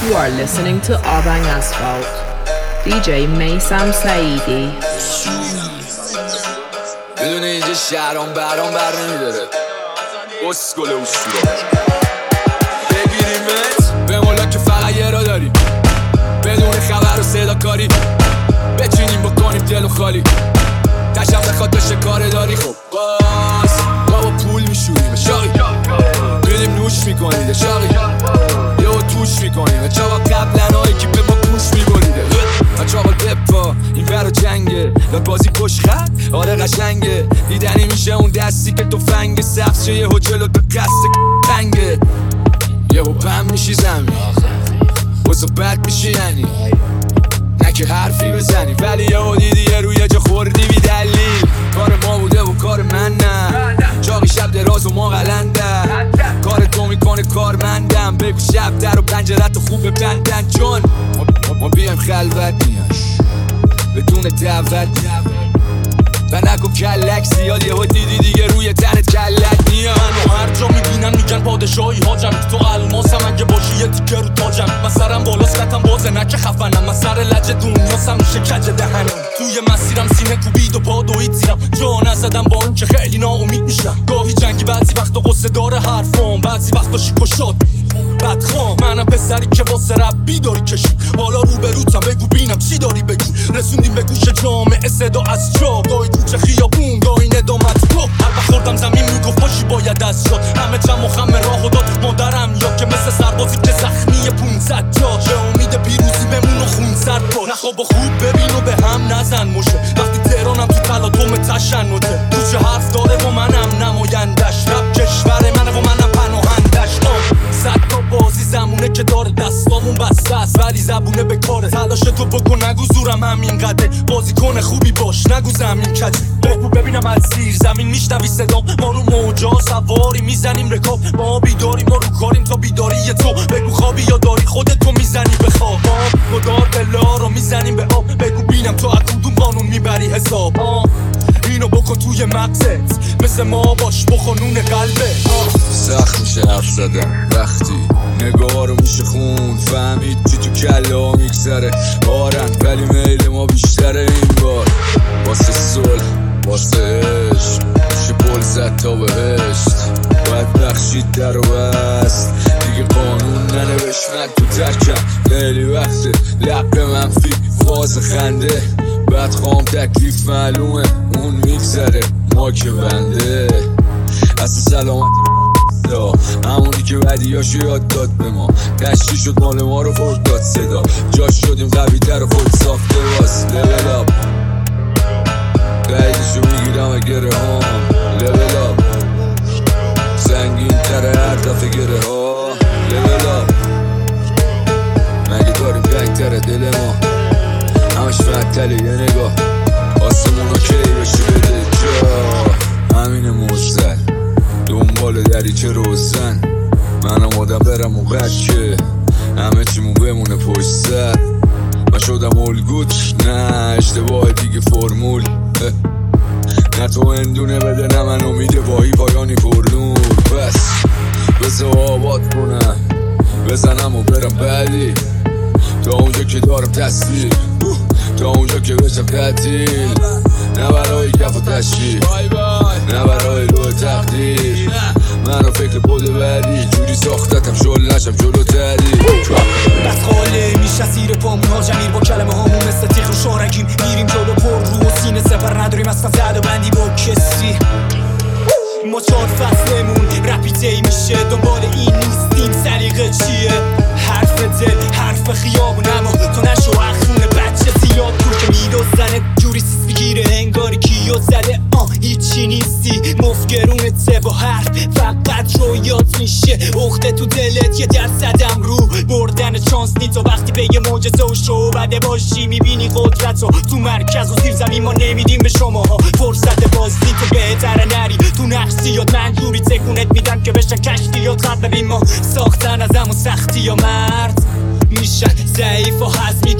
You are listening to Abang Asphalt. DJ Maysam Saidi. بدون اینجا شهرام برام بر نمیداره اسکل اسطوره بگیریمت به مولا که فقط یه را داریم بدون خبر و صدا کاری بچینیم بکنیم دل و خالی تشم بخواد بشه کار داری خب باز ما با پول میشوریم شاقی بیدیم نوش میکنیده شاقی یهو توش میکنیم چاقا قبلن هایی که به ما پوش میبریده چاقا بپا این برا جنگه داد بازی پشت خط آره قشنگه دیدنی میشه اون دستی که تو فنگ سبز شه یهو جلوت به قصد تنگه یهو پم میشی زمین وزا بد میشی یعنی نه که حرفی بزنی ولی یهو دیدی یه روی جا خوردی بی دلیل کار ما بوده و کار من نه چاقی شب دراز و ما قلنده کار تو میکنه کارمندم بگو شب در و پنجرت خوب ببندن چون ما بیایم خلوت نیاش بدون دعوت و نکن کلک زیاد یهو دیدی دیگه روی تنت کلک نیاد منو هر جا میبینن میگن پادشاهی حاجم تو الماسم اگه باشی یه تیکه رو تاجم من سرم بالاست خطم بازه نه که خفنم من سر لج دنیاسم میشه کج دهنم توی مسیرم سینه کوبید و پا دوید زیرم جا نزدم با اون که خیلی ناامید میشم گاهی جنگی بعضی وقتا قصه داره حرفام بعضی وقتا شیک و شاد بدخوام منم پسری که واسه رب بیداری کشید حالا روبروتم بگو بینم چی داری بگو رسوندیم به گوش جامعه صدا از جا گاهی کوچه خیابون گاهی ندامت رو هر بخوردم زمین میگفت باشی باید از شد همه جمع و خم راهو داد مادرم یا که مثل سربازی که زخمی 500 جا به امید پیروزی بمون و خون سرد با نخواب و خوب ببین و به هم نزن مشه وقتی تهرانم تو تلاطم تشنته کوچه حرف داره و منم نمایندش رب کشور منه و منم پناهندش صد تا بازی زمونه که داره دستامون بسته است ولی زبونه به کاره تلاش تو بکن نگو زورم همین قده بازی کنه خوبی باش نگو زمین کده بگو ببینم از زیر زمین میشنوی صدام ما رو موجا سواری میزنیم رکاب ما بیداریم ما رو کاریم تا بیداری تو بگو خوابی یا داری خودتو میزنی به خواب مدار بلا رو میزنیم به آب بگو بینم تو از کدوم قانون میبری حساب اینو بکن توی مغزت مثل ما باش بخونون قلبه سخت میشه حرف زدن وقتی نگاه رو میشه خون فهمید چی تو کله ها میگذره بارن ولی میل ما بیشتره این بار واسه صلح واسه عشق میشه پل زد تا بهشت باید بخشید در و بست دیگه قانون ننوشت من تو ترکم خیلی وقته لق منفی فاز خنده بعد خوام تکلیف معلومه اون میگذره ما که بنده اصلا سلامتی همونی که بدیاشو یاد داد به ما کشتی شد مال ما رو برد داد صدا جاش شدیم قوی تر و خود ساخته باز لول آپ قیدشو میگیرم و گره هم لول آپ سنگین تره هر دفعه گره ها لول آپ مگه داریم گنگ تره دل ما همش معطله یه نگاه آسمون رو کی بشه بده جا همین موزد دنبال دریچه روزن منم آدم برم و بچه همه چیمون بمونه پشت سر من شدم الگوت نه اشتباه دیگه فرمول نه تو اندونه بده نه من امید واهی پایانی پرنور بس بزا آباد کنم بزنم و برم بعدی تا اونجا که دارم تصویر تا اونجا که بشم تعطیل نه برای کف و تشکیل نه برای لوح تقدیر منو فکر بوده بعدی جوری ساختتم شل نشم جلو تری بس خاله میشه سیر پامون ها جمیر با کلمه هامون مثل تیغ و شارگیم میریم جلو پر رو و سینه سپر نداریم اصلا زد و بندی با کسی ما 4 فصلمون رپیته میشه دنبال این نیستیم سلیقه چیه حرف دل حرف خیابون اما تو نشو اخونه بچه زیاد کور که میدوزنه جوری سیس بگیره انگاری کیو زده هیچی نیستی مفگرونته با حرف فقط رویات میشه اخته تو دلت یه درصدم رو بردن چانس نی تو وقتی به یه معجزه و شو بده باشی میبینی قدرت رو تو مرکز و زیر زمین ما نمیدیم به شماها فرصت بازی تو بهتره نری تو نقصیات منجوری تکونت میدن که بشن کشتیات خط ببین ما ساختن از همون سختی یا مرد میشن ضعیف و حزمی کی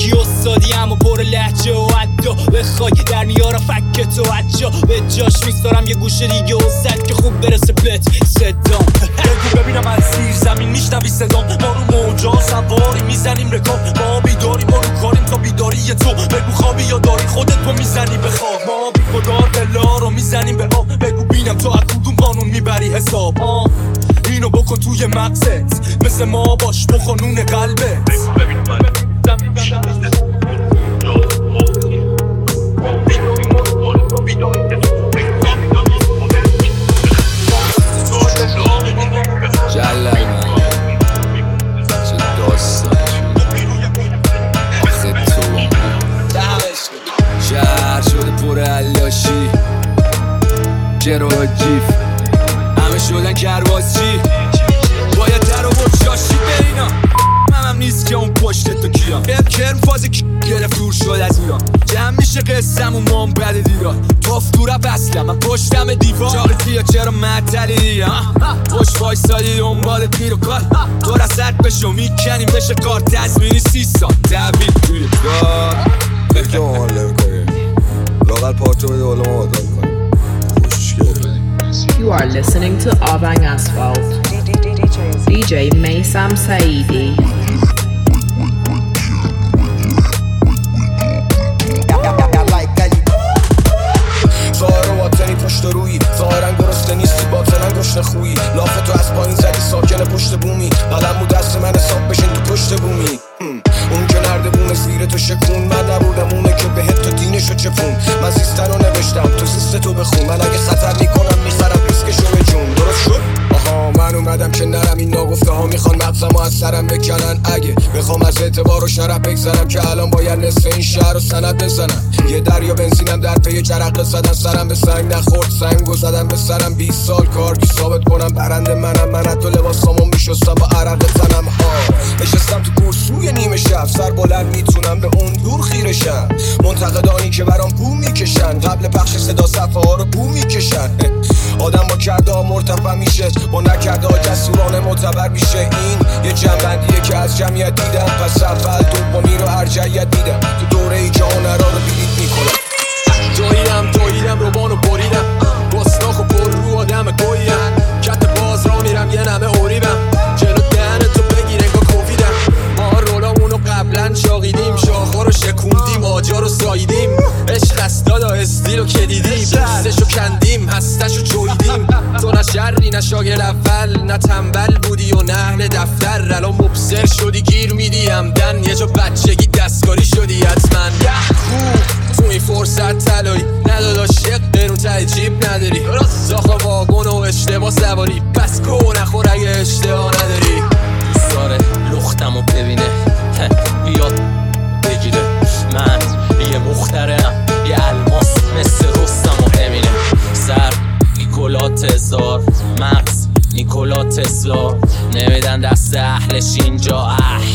استادی اما پر لهجه و عدا بخوای در میارم فکتو عجا به جاش میذارم یه گوشه دیگه و زد که خوب برسه بهت صدام بگو ببینم از زیر زمین میشنوی صدام ما رو موجا سواری میزنیم رکاب ما بیداریم ما رو کاریم تا بیداری تو بگو خوابی یا داری خودت رو میزنی به خواب ما بیخودار بلا رو میزنیم به آب بگو بینم تو از کدوم قانون میبری حساب اینو بکن توی مغزت مثل ما باش با قانون قلبت بگو ببینم جلال من چه داستان آخه تو شهر شده پر علاشی جرو جیف همه شدن کروازچی باید در و برچاشی بینا هم نیست که اون پشت تو کیا کرم فازی گرفت دور شد از ایران جمع میشه قسم و مام بده دیران توف دورا بسلم من پشتم دیوان چاقتیا چرا معطلی خوش وایسادی دنبال پیر و کار تو رسد بشو میکنیم بشه کار تزمینی 30 سال تحویل توی کار که ما حال نمیکنیم لاغل پارتو بده حالا ما آدم کنیم خوشگل You are listening to Avang Asphalt. DJ Maysam Saidi. ظاهر و باطنی پشت روی ظاهرن گرسته نیستی باطنن گشنه خویی لاف تو از پایین زدی ساکن پشت بومی قلم بود دست من حساب بشین تو پشت بومی اون که نرده بومه زیر تو شکون من نبودم اونه که بهت تو دینشو چپون من زیستن رو نوشتم تو زیست تو بخون من اگه خطر میکنم میخرم ریسکشو به جون درست شد؟ آها من اومدم که نرم این ناگفته ها میخوان مغزمو از سرم بکنن اگه بخوام از اعتبار و شرف بگذرم که الان باید نصف این شهر رو سند بزنم یه دریا بنزینم در پی جرقه زدن سرم به سنگ نخورد سنگو زدم به سرم 20 سال کار که ثابت کنم برنده منم من تو لباسامو میشستم با عرق تنم نشستم تو کرسوی نیمه شب سر بلند میتونم به اون دور خیرشم منتقدانی که برام بو میکشن قبل پخش صدا صفحه ها رو بو میکشن آدم با کرده ها مرتفع میشه با نکرده ها جسورانه معتبر میشه این یه جنبندیه که از جمعیت دیدم پس اول دومی رو ارجعیت دیدم تو دوره ای که هنرها رو بیلیت میکنم دویدم روبانو بریدم بسناخ و پر رو آدم گویم کت باز را میرم یه نمه اوریبم جلو دهنتو بگیر انگا کوفیدم ما رولامونو قبلا شاقیدیم شاخا رو شکوندیم آجا رو ساییدیم عشق استادا استیل رو کدیدیم دوستشو کندیم هستشو جویدیم تو نه شری نه شاگرد اول نه تنبل بودی و نه اهل دفتر الان مبصر شدی گیر میدی همدن یه جا بچگی دستکاری شدی حتما تو این فرصت تلایی نداداش یک قرون ته جیب نداری زاخا واگون و اشتباه سواری پس گو نخور اگه اشتباه نداری دوست داره لختمو ببینه بیاد بگیره من یه مخترم یه الماس مثل رستم و امینه سر نیکولا تزار مغز نیکولا تسلا نمیدن دست اهلش اینجا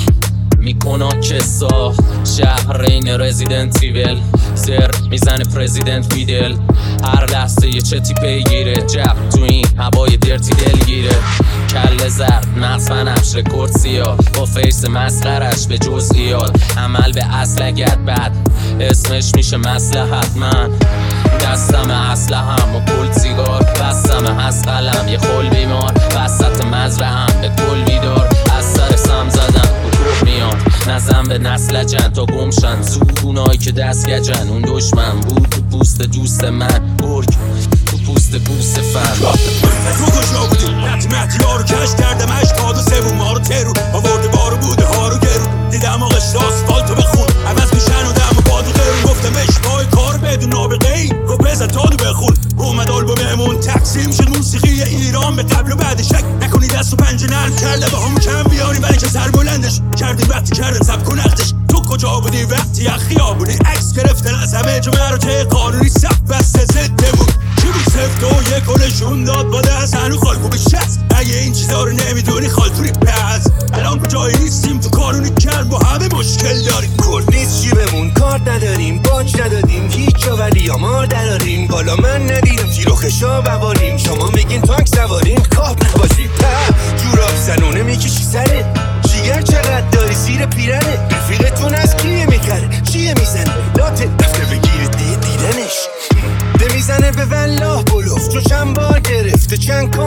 میکنن کسا شهر این رزیدنت ایول زر میزنه پرزیدنت ویدل هر لحظه یه چتی پیگیره جب تو این هوای درتی دلگیره کل زرد مغز بنفش رکورد سیاه با فیس مسخرش به جزئیات عمل به اصلگت بد اسمش میشه مصلحت من دستم اسلحه‌ام و پول سیگار بستم از قلم یه خل بیمار وسط مزرعه‌ام به کل بیدار از سر سم زدن کوه میاد نزن به نسل جن تا گمشن زود اونایی که دست گجن اون دشمن بود تو پوست دوست من برگ تو پوست فن تو کجا بودی؟ مهدی ها رو کش کردمش تا دو سوم ما رو ترو آورده بارو بوده ها رو گرو دیدم آقش آسفالتو بخون عوض میشن و دم و بادو غیرون گفتمش پای کار بدون آبقه ای گفت بزن تادو بخون اومد آلبوممون تقسیم شد موسیقی ایران به قبل و بعد شک نکنی دست و پنجه نرم کرده با هم کم بیاریم ولی که سر بلندش کردیم وقتی کردن سب کن اختش تو کجا بودی وقتی اخیا بودی عکس گرفتن از همه جمعه رو ته قانونی صف بسته زده بود چی بود سفت و یک و نشون داد با دست هنو خالکو به شست اگه این چیزا رو نمیدونی خالتوری پس الان کجایی نیستیم تو کارونی کرد با همه مشکل داریم کرد نیست چی بمون کار نداریم باج ندادیم هیچ جا ولی آمار دراریم بالا من ندیدم تیر و خشا بواریم شما میگین تانک سواریم کاب نباشید جوراب زنونه میکشی سره جیگر چقدر داری زیر پیرنه رفیقتون از کیه میکره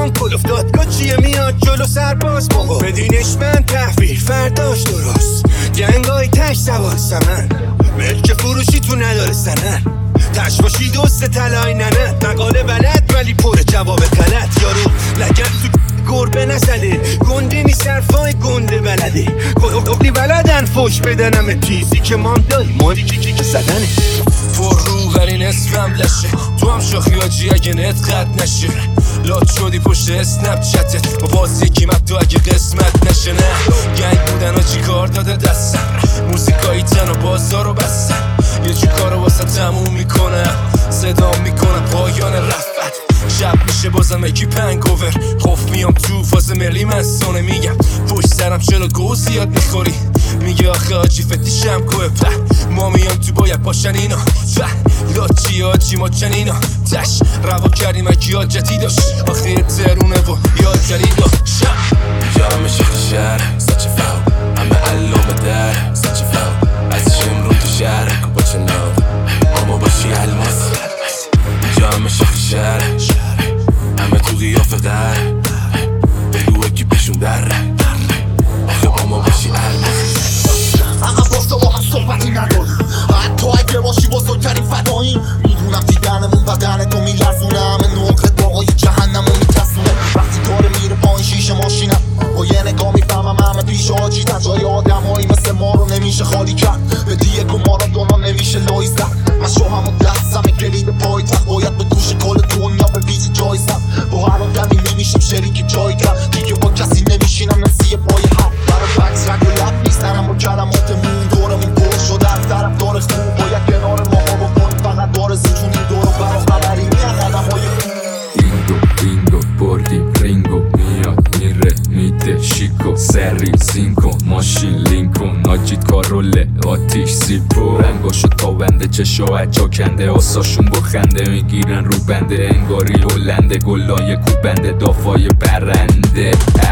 آسمان کل افتاد کچیه میاد جلو سرباز بابا بدینش من تحویل فرداش درست جنگای تش سوار سمن ملک فروشی تو نداره سنن تش باشی دوست تلای ننه مقاله بلد ولی پر جواب غلط یارو لگن تو گربه نزده گنده نی صرفای گنده بلده اقلی بلدن فوش بدنم تیزی که مام داری مادی که زدنه پر رو ولی نصفم لشه تو هم شاخی آجی اگه نت قد نشه لات شدی پشت اسنپ چتت با بازی کیمت تو اگه قسمت نشه نه گنگ بودن و چی کار داده دستم موزیکایی تن و بازار رو بستم یه جو کار رو واسه تموم میکنم صدا میکنم پایان رفت شب میشه بازم اکی پنگوور خوف میام تو فاز ملی من سونه میگم پشت سرم چرا گو زیاد میخوری میگه آخه آجی فتیشم کوه په ما میام تو باید باشن اینا لاچی آجی ما چنینا تش روا کردیم اکی حاجتی داشت آخه ترونه و یاد جدید داشت جام شیخ شهر سچه فاو همه علوم در سچه فاو از شمرون تو شهر با چناو اما باشی الماس جام شیخ شهر همه تو قیافه در بگو اکی پشون در آخه اما باشی الماس عقب باستا با هم صحبتی نداریم حتی اگه باشی بزرگترین فداییم میدونم دیدنمون بدن تو میلرزونه همه نوقت باقای جهنم رو میترسونه وقتی داره میره پایین شیشه ماشینم با یه نگاه میفهمم همه پیش آجیدن جای آدم هایی مثل ما رو نمیشه خالی کرد به دیگه مارادونا نمیشه لای زد من شوهم و دستم کلید پای تخت باید به دوش کل دنیا به ویزی جایزم با هر آدمی نمیشیم شریک جای کرد دیگه با کسی نمیشینم نسی پای حق برای بکس رنگ و لب نیستنم با کلماتمون دورمون پر شده از طرف دار خوب باید کنار ما ها بکنیم فقط دار زیتون این دورو برا خبری میان قدم های بینگو بردیم رینگو میاد میره میده شیکو سری زینکو ماشین لینکو ناجید کاروله آتیش زیپو رنگاشو تا بنده چشا اجا کنده آساشون بخنده میگیرن رو بنده انگاری هلنده گلای کوبنده دافای برنده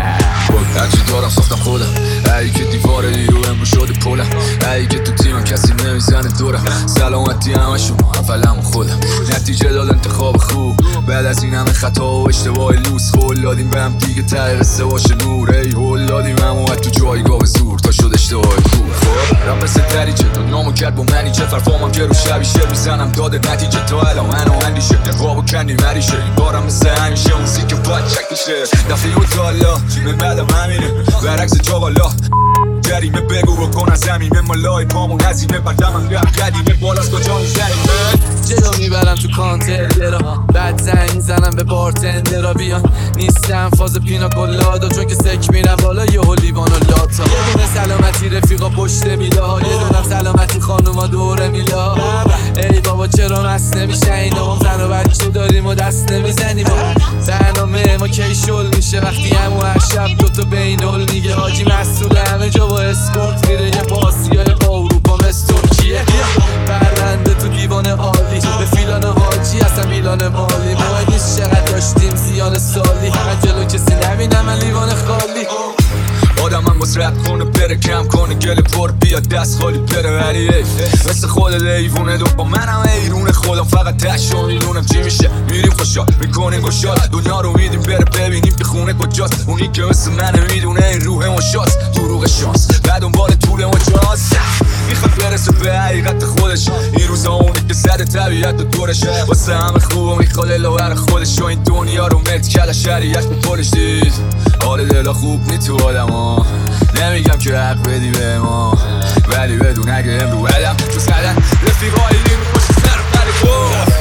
هرچی دارم ساختم خودم ای که دیوار نیرو امرو شده پولم ای که تو تیمم کسی نمیزنه دورم سلامتی همه شما اولم خودم نتیجه داد انتخاب خوب بعد از این همه خطا و اشتباه لوس خول دادیم به هم دیگه ته قصه باشه نور ای هول دادیم همو تو جایگاه زور تا شد اشتباه خوب خب رب مثل دریچه دنیامو کرد با منی چه فرفامم که رو شبیشه میزنم داده نتیجه تا الان منو اندیشه نقاب کندی مریشه این بارم مثل همیشه موزیک باید چک میشه دفعه و تالا من بعدم همینه برعکس جاوالا جریمه بگو بکن از زمین مالای پامون هزینه بردمم رفت قدیمه بالاست کجا میزنیم جلو میبرم تو کانتندرها بعد زنگ زنم به بارتندرها بیان نیستم فاز پینا کلادا چون که سک میرم بالا یه لیوان و لاتا یه دونه سلامتی رفیقا پشت میلا یه دونم سلامتی خانوما دوره میلا ای بابا چرا مست نمیشه اینا زن و بچه داریم و دست نمیزنیم برنامه ما کی شل میشه وقتی همو هر شب دوتا بینول میگه حاجی مسئول همه جا با اسکورت میره یه باسیای با اروپا مثل ترکیه برنده تو دیوان عالی به فیلان حاجی اصلا میلان مالی مهم نیست چقدر داشتیم زیان سالی فقط جلو کسی نبینم من لیوان خالی آدم هم باز رد کنه بره کم کنه گل پر بیاد دست خالی بره ولی مثل خود لیوونه دو با منم ایرون خودم فقط تشو میدونم چی میشه میریم خوشحال میکنیم گشاد دنیا رو میدیم بره ببینیم که خونه کجاست اونی که مثل منه میدونه این روح مشاست دروغ شانس بعد دنبال طول مجاز میخواد برسه به حقیقت خودش این روزا اونی که زده طبیعت و دورش واسه همه خوب میخواد لاور خودش و این دنیا رو مت کل شریعت به پلش دید حال دلا خوب نی تو آدم ها نمیگم که حق بدی به ما ولی بدون اگه امرو بدم تو زدن رفیقایی میخوش سر ولی خوب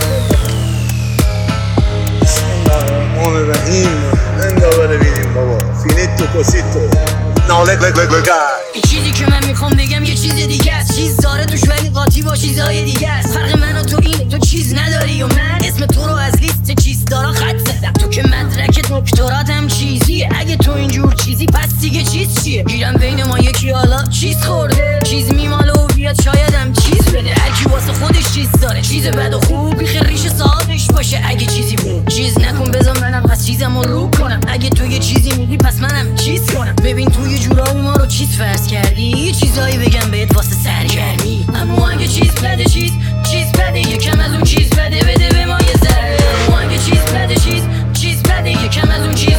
Muoverahim, andavare vidیم بابا finito così ناله این چیزی که من میخوام بگم یه چیز دیگه است چیز داره توش ولی قاطی با چیزای دیگه است فرق من و تو اینه تو چیز نداری و من اسم تو رو از لیست چیز دارا خط زدم تو که مدرک دکتراتم چیزیه اگه تو اینجور چیزی پس دیگه چیز چیه گیرم بین ما یکی حالا چیز خورده چیز میماله و بیاد شایدم چیز بده هرکی واسه خودش چیز داره چیز بد و خوب بیخ ریش صاحبش باشه اگه چیزی بود چیز نکن بذار منم پس چیزم رو رو کنم اگه تو یه چیزی میگی پس منم چیز کنم ببین تو یه جورایی ما رو چیز فرض کردی یه چیزایی بگم بهت واسه سرگرمی اما اگه چیز بده چیز بده یکم از اون چیز بده به ما یه ذره اما اگه چیز بده چیز بده یکم از اون چیز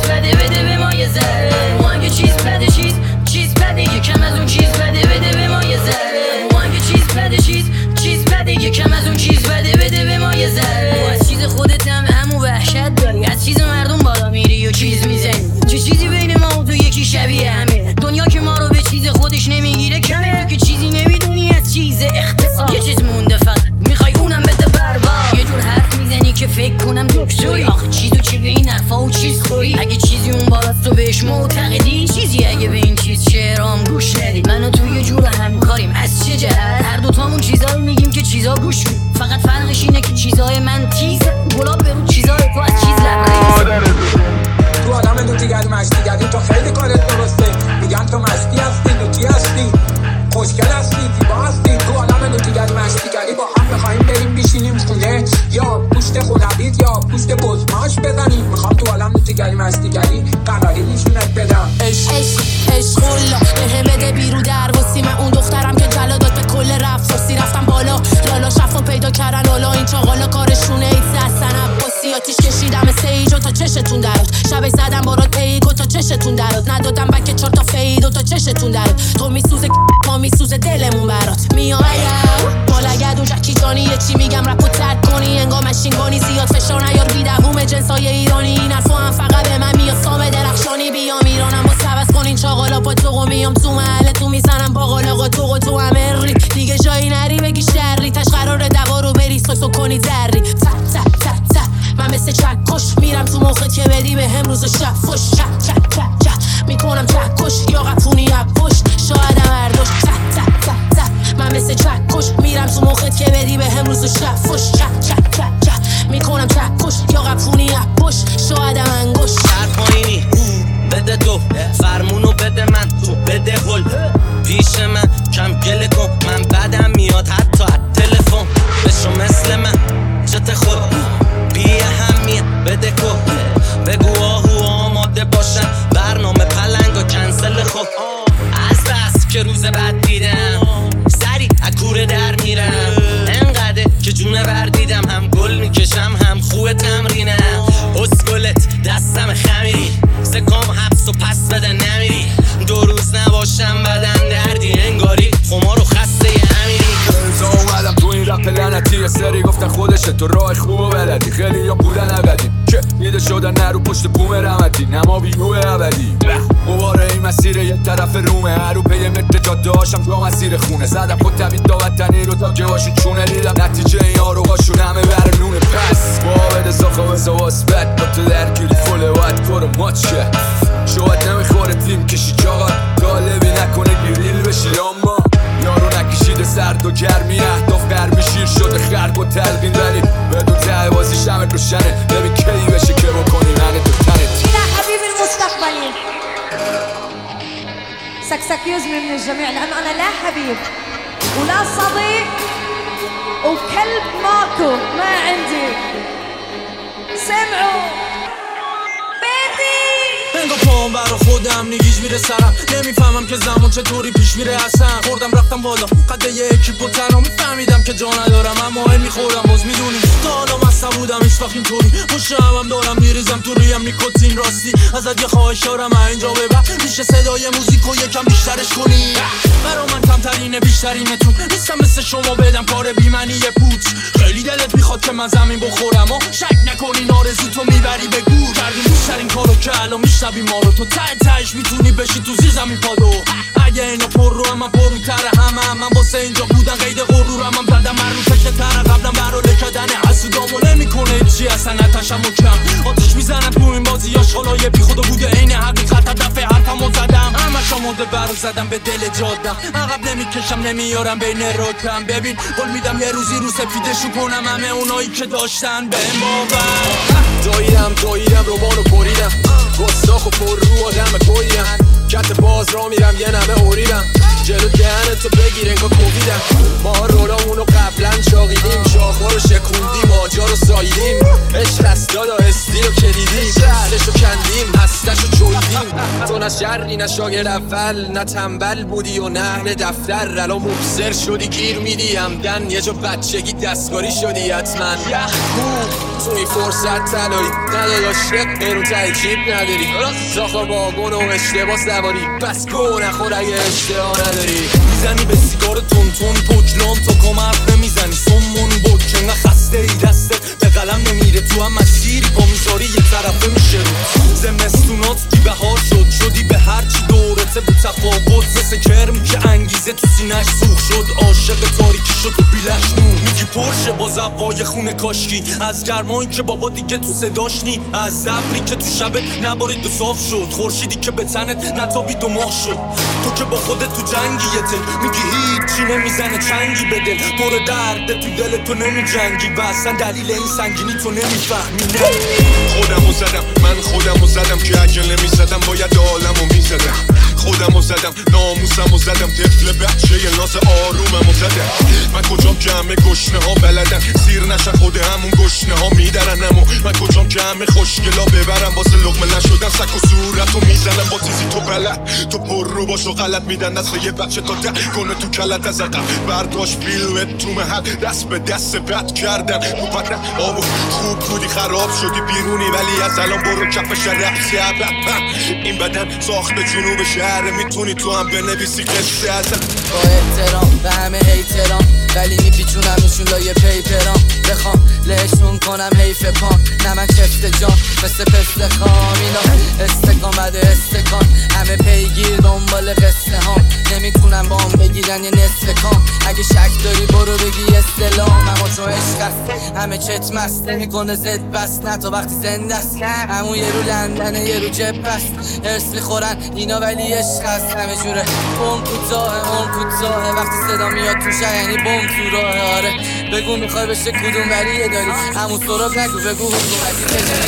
نیست که بزماش بزنی. میخوام تو عالم نتیگری مستیگری قناری نیشونت بدم. عشق الله بهم بده بیرو در وسی. من اون دخترم که جلا داد به کل رفت رفتم بالا لالا شفا پیدا کردن حالا این چاقالا کارشونه ایت حسن عباسی. آتیش کشیدم سیجو تا چشتون درد. شب زدم بارات پیگو تا چشتون درد. ندادم بک 4 تا فیدو تا چشتون درد. تو میسوزه ما میسوزه دلمون برات. میایم با لگدون جکی جانی یه چی میگم رپو ترد کنی انگار مشینگانی. زیاد فشار نیار بیدهوم جنسای ایرانی. این حرفا هم فقط به من میاد سام درخشانی. بیام ایرانم با سوز کنین چاقالا پا تو میام تو محله تو میزنم با قالاقا تو امری دیگه جایی نری بگی شری. تش قراره دوا رو بری سوسو کنی زری. تا تا تا تا من مثل چکش میرم تو مخت که بدی به امروز و شب فش. چک چک چک چک میکنم چکش یا قفونی پشت شایدم اردوش. تا تا تا تا من مثل چکش میرم تو مخت که بدی به امروز و شب فش. چک چک چک چک میکنم چکش یا قفونی پشت شایدم انگوش. هر پایینی بده دو فرمونو بده من تو بده هل پیش من کم گله کن. من بدم میاد حتی از تلفن بشو مثل من جت خود بی اهمیت بده کن. بگو آهو آماده باشن برنامه پلنگا کنسل خود. از بس که روز بعد دیدم سری اکوره در میرم. انقدر که جونه بردیدم هم گل میکشم هم خوه تمرینم. اسکلت دستم خمیری سکام حبس و پس بده نمیری. 2 روز نباشم بدن دردی انگاری خمار و خسته امیری. اومدم تو این رپ لعنتی یه سری گفتن خودشه تو راه خوب و بلدی. خیلی یا بودن ابدی که میده شدن نرو پشت بوم رحمتی نما بیگوه ابدی. مباره این مسیر یه طرف رومه هرو پی متر جاده هاشم تو مسیر خونه. زدم خود تبید داوطنی رو تا که باشون چونه. دیدم نتیجه این آروغاشون همه برنونه. پس با بده ساخه و زواست با تو درگیری فله باید کرو ماچه. شاید نمیخوره تیم کشی چاقا طالبی نکنه گریل بشی. اما یارو نکشیده سرد و گرمی اهداف قربی شیر شده خرد و تلقین. ولی بدون ته بازی شمت روشنه. ببین کی بشه که بکنی من تو تنت. إلى حبيب المستقبلي سكسك يزمي من الجميع لأنه أنا لا حبيب ولا صديق وكلب ماكو ما عندي. سمعوا انگار پاهم برا خودم نگیج میره سرم. نمیفهمم که زمان چطوری پیش میره اصلا. خوردم رفتم بالا قد یه اکیپ و تنها میفهمیدم که جا ندارم اما میخورم باز میدونی. تا حالا مست نبودم هیچ وقت اینطوری. پشت هم دارم میریزم تو رویم نیکوتین. راستی ازت یه خواهش دارم اینجا ببر میشه صدای موزیکو یکم بیشترش کنی. برا من کمترینه بیشترینتون نیستم مثل شما بدم کار بیمنی پوچ. خیلی دلت میخواد که من زمین بخورم و شک نکنین آرزو تو میبری به گور. کردیم بیشترین کارو که الان میشنوی ما رو. تو تهش میتونی بشی تو زیر زمین پادو. اگه اینا پر رو هم من پروتر همه. من واسه اینجا بودن قید غرورم هم زدم من رو تکه تره. قبلم برا لکدن حسودامو نمیکنه چی اصلا نتشم و کم. آتیش میزنم تو این بازی آشغالای بی خدا بوده عین حقیقت. دفعه حرفمو زدم همش آماده برو زدم به دل جادم. عقب نمیکشم نمیارم بین راکم. ببین قول میدم یه روزی رو سفیدشو کنم همه اونایی که داشتن به باور. داییدم روبانو پریدم گستاخ و پر رو آدم کوییم. کت باز را میرم یه نمه اوریدم جلو دهنتو بگیر انگاه کوبیدم. ما رولامونو قبلا چاقیدیم شاخا رو شکوندیم آجا رو ساییدیم. عشق است دادا استی رو کلیدیم دستشو کندیم هستشو چویدیم. تو نه شرقی نه شاگرد اول نه تنبل بودی و نه اهل دفتر. الان مبصر شدی گیر میدی همدن یه جا بچگی دستکاری شدی حتما. تو این فرصت تلایی نداداش غیرون ته جیب نداری. ساخا واگن و اشتباه سواری بس گو نخور اگه اشتباه نداری. میزنی به سیگار تون تون پوچلام تو کمرد نمیزنی سمون بود که نه خسته ای دستت به قلم نمیره. تو هم مسیری پا میذاری یه طرفه میشه رو. زمستونات بی بهار شدی به هرچی دورته به تفاوت. مثل کرمی که انگیزه تو سینش سوخ شد. عاشق تاریکی شد و بیلش نون. میگی پرشه با زبای خونه کاشکی از گرمایی که بابا دیگه تو صداش نی. از زبری که تو شبت نبارید و صاف شد. خورشیدی که به تنت نتابید و ماه شد. تو که با خودت تو جنگی یه تل میگی هیچی نمیزنه چنگی به دل. پر درد تو دل تو نمی جنگی و اصلا دلیل این سنگینی تو نمیفهمی. خودمو زدم من خودمو زدم که اگه نمیزدم باید عالمو میزدم. خودمو زدم ناموسمو زدم طفل بچه یه ناز آروممو زدم من کجام که همه گشنه ها بلدن سیر نشن خود همون گشنه ها میدرنمو من کجام که همه خوشگلا ببرم واسه لقمه نشدن سک و صورتو میزنم با تیزی تو بلد تو پر رو باش و غلط میدن دست یه بچه تا ده کنه تو کلت از عقب برداشت فیلمت تو محل دست به دست بد کردن تو پتن آبو خوب بودی خراب شدی بیرونی ولی از الان برو کف شرف این بدن ساخت جنوب شهر میتونی تو هم بنویسی قصه ازم با احترام به همه احترام ولی میپیچونمشون لایه پیپرام بخوام لهشون کنم حیف پام نه من چفت جام مثل پست خام اینا استکان بعد استکان همه پیگیر دنبال قصه هام نمیتونم با هم بگیرن یه نصف کام اگه شک داری برو بگی استلام اما چون عشق هست همه چت مست نمیکنه زد بس نه تا وقتی زنده است همون یه رو لندنه یه رو جب است ارس میخورن اینا ولی عشق هست همه جوره بوم کوتاه وقتی صدا میاد تو یعنی بوم تو راه آره بگو میخوای بشه کدوم وریه داری همون سراب نگو بگو حکومتی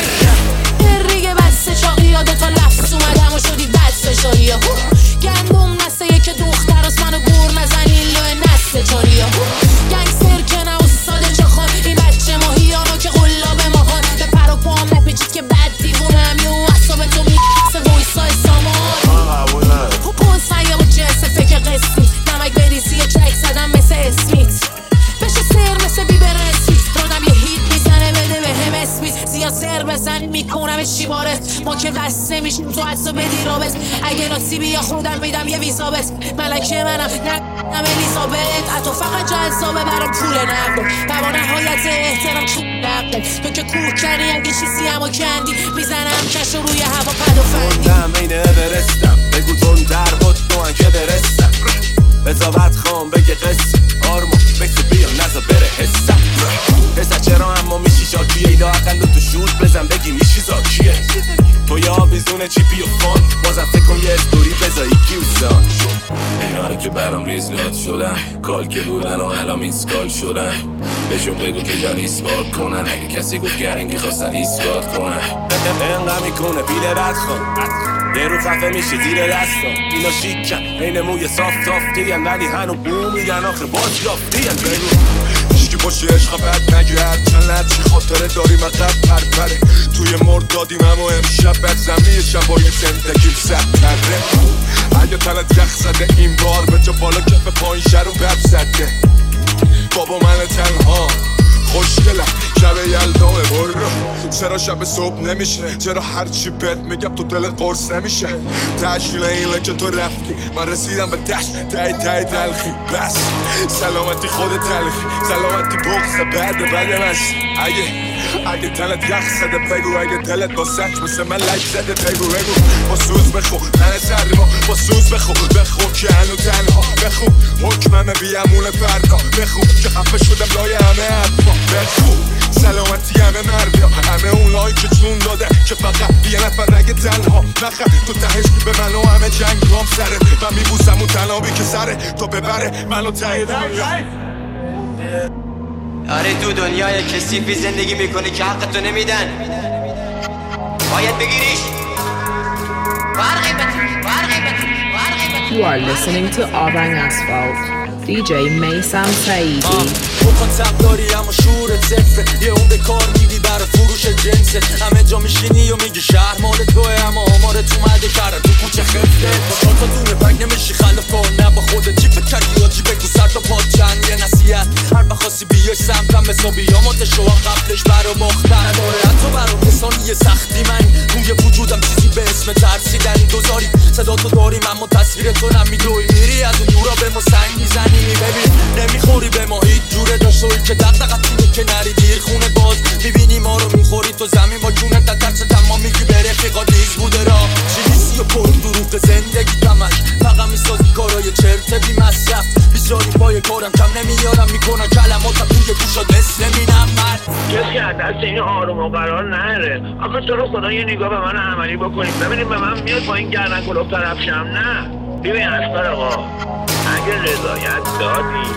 تجاری ریگه بسته چاقی یادتا لفظ اومدم و شدی بسته شایی گندم نسته که دختر منو بور نزنی لوه نسته چاری گنگ سرکه نه استاد چخان این بچه ماهیانو که قلاب ماهان به پر و پام نپیچید که بد دیوونم یه اصابه تو میسه ویسای سامان پون سایه با جنس فکر قسمی نمک بریزی چک زدم مثل اسمیت بشه سر مثل بیبر اسمیت رادم یه هیت میزنه بده به هم اسمیت زیاد سر بزنی میکنم چی بارت ما که بسته میشیم تو حدسو بدی رابط اگه ناسی یا خودم بیدم یه ویزابت ملکه منم نم الیزابت حتی فقط جلسابه برام پول نقده و با نهایت احترام چون نقده تو که کور کنی اگه چیزی همو کندی میزنم کش روی هوا پد و فندی موندم اینه برستم بگو تون در بود دوان که برستم بزاوت خام بگه قصه آرما بکت بیا نزا بره حسم حسه چرا اما میشی شاکیه ایلا اقل تو شود بزن بگی میشی زاکیه تو یا بیزونه چیپی و فان بازم فکر کن یه استوری بزایی کیوزان اینا رو که برام ریزگاد شدن کال که بودن و الان ایسکال شدن بهشون بگو که جان ایسکال کنن اگه کسی گفت گرنگی خواستن ایسکال کنن انقدر میکنه بیله بد خان یه رو خفه میشه زیر دستان اینا شیکن این موی صاف تافتیم ولی هنو بو میگن آخر باز یافتیم بگو هیچکی باشه عشق بد نگرد چند لرچی خاطره داریم اقب پرپره توی مرد دادیم اما امشب بد زمیشم با یه زندگیم سب کرده اگه تنت یخ زده این بار به جا بالا کف پایین شروع بب زده بابا من تنها خوشگلم شب یلدامه برو چرا شب صبح نمیشه چرا هرچی بهت میگم تو دلت قرص نمیشه تشکیل اینه که تو رفتی من رسیدم به تای تلخی بس سلامتی خود تلخی سلامتی بغض بعد من اگه دلت یخ زده بگو اگه دلت با سک مثل من لک زده بگو با سوز بخو من سر با سوز بخو که هنو تنها بخو حکممه بیامون فرقا بخو که خفه شدم لای همه حرفا بخو سلامتی همه مردیا همه اونایی که جون داده که فقط یه نفر رگه تنها نخم تو تهش به من و همه جنگ رام سره من میبوسم اون تنابی که سره تا ببره منو تایید آره تو دنیای کثیفی زندگی میکنی که حقتو نمیدن باید بگیریش You are listening to Avang Asphalt, DJ Maysam Saidi. بکن تب داری اما شورت صفره یه عمر کار میدی برای فروش جنست همه جا میشینی و میگی شهر مال توه اما آمارت اومده کرده تو کوچه خفته با 4 تا دونه بگ نمیشی خلاف کار نه با خودت چی فکر کردی یا چی بگو سر تا پاد چند یه نصیحت هر بخواستی بیای سمتم حسابی آماده شو قبلش برا باختن نداره حتی برام رسانی سختی من روی وجودم چیزی به اسم ترسیدن دوزاری صدا تو داریم اما تصویر تو نمیدوی میری از اون دورا به ما سنگ میزنی ببین نمیخوری به ما هیچ جوره داشتوی که دقدقتینه که نری دیر خونه باز میبینی ما رو میخوری تو زمین با جونت در ترس تمام میگی به رفیقا دیز بوده را چی نیستی و پر دروغ زندگی تمش فقط میسازی کارای چرت بی مصرف بیچاری پای کارم کم نمیارم میکنم کلماتم توی گوشات مثل مینم من کسی از دست این آروم و قرار نره آخه تو رو خدا یه نگاه به من عملی بکنید ببینیم به من میاد با این گردن کلوف طرف شم نه ببین اصفر آقا اگه رضایت دادی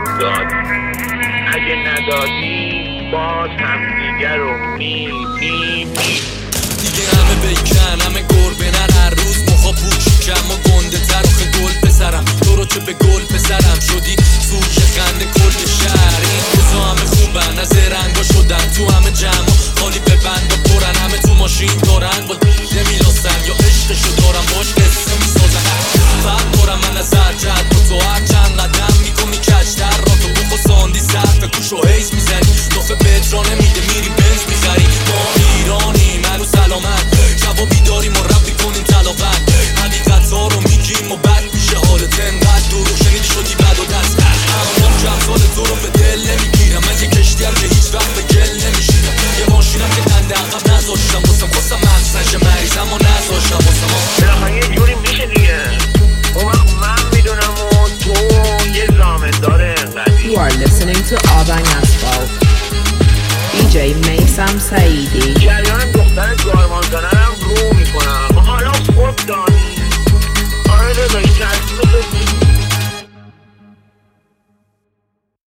اگه ندادی باز هم دیگر رو دیگه همه بیکن همه گربه نر هر روز آقا پوکی اما گنده تر آخه گل پسرم تو رو چه به گل پسرم شدی سوش خنده کل شهر این روزا همه خوبن از رنگا شدن تو همه جمع خالی به بند و پرن همه تو ماشین دارن با نمیلاستن یا عشقشو دارم باش قصه میسازن فرق دارم من از هر جد با تو هر چند قدم میکنی کشتر را تو بخو ساندی صرف گوش و حیث میزنی دافه پترا نمیده میری بنز میخری ما ایرانی منو سلامت شبا بیداریم و رب میکنیم تلاوت حقیقت ها رو میگیم و بد میشه حالت انقدر دروغ شنیدی شدی بد و دست اما کم سال تو رو به دل نمیگیرم من یه کشتی هم که هیچ وقت به گل نمیشیدم یه ماشینم که دنده عقب نذاشتم باسم خواستم مغز نشه مریض اما نذاشتم باسم بالاخره یه جوری میشه دیگه اون وقت من میدونم و تو یه زامن داره انقدر. You are listening to Abang Asphalt. DJ Maysam Saidi. جریان دختر گارمانزانه